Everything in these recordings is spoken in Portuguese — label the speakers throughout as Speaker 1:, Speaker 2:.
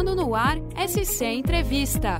Speaker 1: Entrando no ar, SC Entrevista.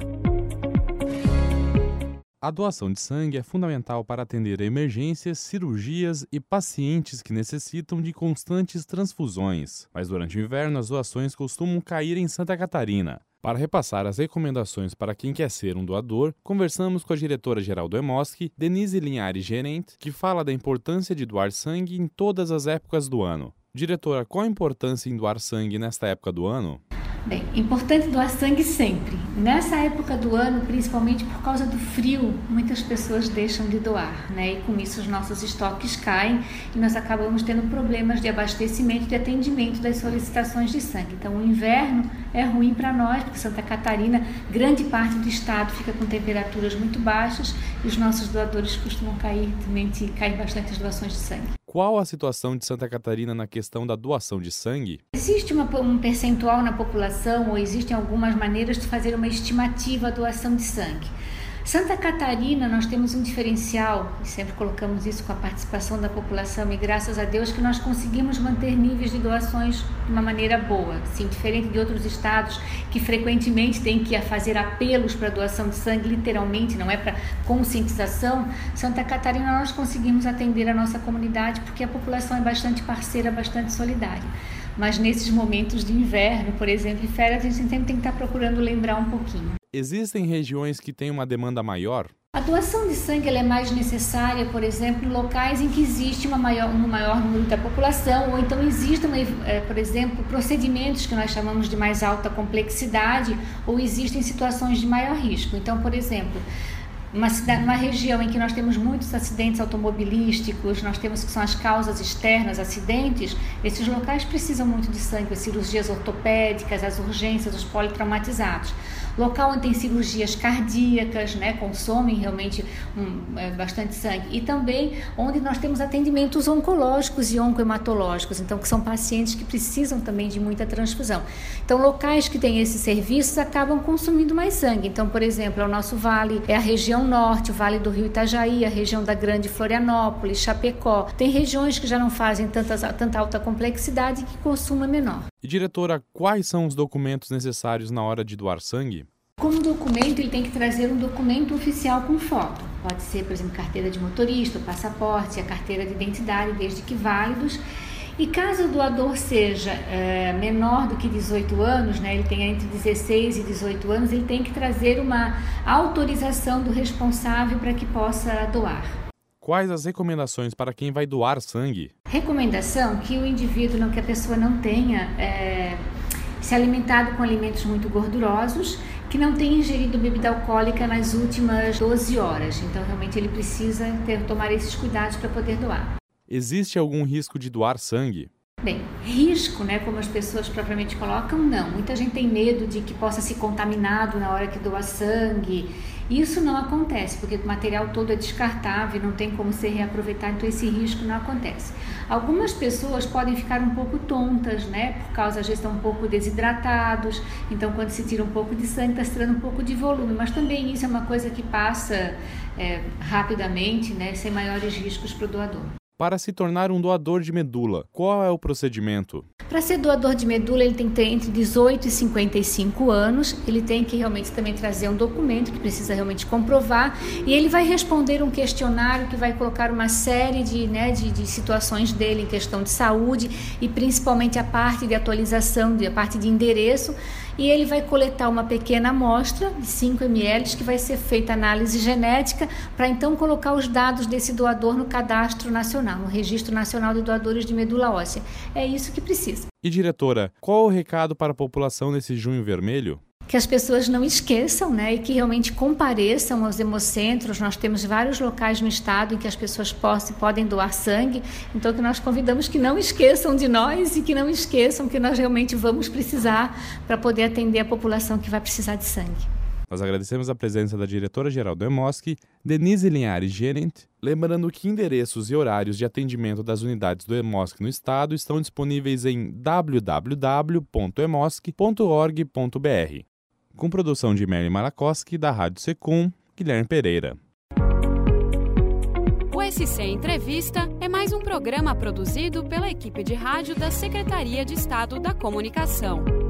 Speaker 2: A doação de sangue é fundamental para atender a emergências, cirurgias e pacientes que necessitam de constantes transfusões. Mas durante o inverno, as doações costumam cair em Santa Catarina. Para repassar as recomendações para quem quer ser um doador, conversamos com a diretora-geral do EMOSC, Denise Linhares Gerente, que fala da importância de doar sangue em todas as épocas do ano. Diretora, qual a importância em doar sangue nesta época do ano?
Speaker 3: Bem, importante doar sangue sempre. Nessa época do ano, principalmente por causa do frio, muitas pessoas deixam de doar, né? E com isso os nossos estoques caem e nós acabamos tendo problemas de abastecimento, de atendimento das solicitações de sangue. Então o inverno é ruim para nós, porque Santa Catarina, grande parte do estado fica com temperaturas muito baixas e os nossos doadores costumam cair bastante as doações de sangue.
Speaker 2: Qual a situação de Santa Catarina na questão da doação de sangue?
Speaker 3: Existe um percentual na população, ou existem algumas maneiras de fazer uma estimativa da doação de sangue. Santa Catarina, nós temos um diferencial, e sempre colocamos isso com a participação da população, e graças a Deus que nós conseguimos manter níveis de doações de uma maneira boa, assim, diferente de outros estados que frequentemente têm que fazer apelos para doação de sangue, literalmente, não é para conscientização. Santa Catarina nós conseguimos atender a nossa comunidade porque a população é bastante parceira, bastante solidária. Mas nesses momentos de inverno, por exemplo, e férias, a gente sempre tem que estar procurando lembrar um pouquinho.
Speaker 2: Existem regiões que têm uma demanda maior?
Speaker 3: A doação de sangue ela é mais necessária, por exemplo, em locais em que existe um maior número da população, ou então existem, por exemplo, procedimentos que nós chamamos de mais alta complexidade, ou existem situações de maior risco. Então, por exemplo, uma região em que nós temos muitos acidentes automobilísticos, nós temos que são as causas externas, acidentes, esses locais precisam muito de sangue, as cirurgias ortopédicas, as urgências, os politraumatizados. Local onde tem cirurgias cardíacas, né, consomem realmente bastante sangue. E também onde nós temos atendimentos oncológicos e oncohematológicos, então que são pacientes que precisam também de muita transfusão. Então locais que têm esses serviços acabam consumindo mais sangue. Então, por exemplo, é o nosso vale, é a região norte, o Vale do Rio Itajaí, a região da Grande Florianópolis, Chapecó. Tem regiões que já não fazem tanta alta complexidade e que consumo é menor.
Speaker 2: E diretora, quais são os documentos necessários na hora de doar sangue?
Speaker 3: Como documento, ele tem que trazer um documento oficial com foto. Pode ser, por exemplo, carteira de motorista, passaporte, a carteira de identidade, desde que válidos. E caso o doador seja menor do que 18 anos, né, ele tenha entre 16 e 18 anos, ele tem que trazer uma autorização do responsável para que possa doar.
Speaker 2: Quais as recomendações para quem vai doar sangue?
Speaker 3: Recomendação que o indivíduo, que a pessoa não tenha se alimentado com alimentos muito gordurosos, que não tenha ingerido bebida alcoólica nas últimas 12 horas. Então, realmente, ele precisa tomar esses cuidados para poder doar.
Speaker 2: Existe algum risco de doar sangue?
Speaker 3: Bem, risco, né, como as pessoas propriamente colocam, não. Muita gente tem medo de que possa ser contaminado na hora que doa sangue. Isso não acontece, porque o material todo é descartável, não tem como ser reaproveitado, então esse risco não acontece. Algumas pessoas podem ficar um pouco tontas, né, por causa, às vezes, estão um pouco desidratados, então quando se tira um pouco de sangue, está se tirando um pouco de volume, mas também isso é uma coisa que passa rapidamente, né, sem maiores riscos para o doador.
Speaker 2: Para se tornar um doador de medula, qual é o procedimento?
Speaker 3: Para ser doador de medula, ele tem que ter entre 18 e 55 anos, ele tem que realmente também trazer um documento que precisa realmente comprovar, e ele vai responder um questionário que vai colocar uma série de situações dele em questão de saúde, e principalmente a parte de atualização, a parte de endereço, e ele vai coletar uma pequena amostra de 5 ml que vai ser feita análise genética para então colocar os dados desse doador no cadastro nacional, no Registro Nacional de Doadores de Medula Óssea. É isso que precisa.
Speaker 2: E diretora, qual é o recado para a população nesse Junho Vermelho?
Speaker 3: Que as pessoas não esqueçam, né, e que realmente compareçam aos hemocentros. Nós temos vários locais no estado em que as pessoas podem doar sangue, então que nós convidamos que não esqueçam de nós e que não esqueçam que nós realmente vamos precisar para poder atender a população que vai precisar de sangue.
Speaker 2: Nós agradecemos a presença da diretora-geral do EMOSC, Denise Linhares Gerente, lembrando que endereços e horários de atendimento das unidades do EMOSC no estado estão disponíveis em www.emosc.org.br. Com produção de Merlin Malakoski, da Rádio Secom, Guilherme Pereira.
Speaker 1: O SC Entrevista é mais um programa produzido pela equipe de rádio da Secretaria de Estado da Comunicação.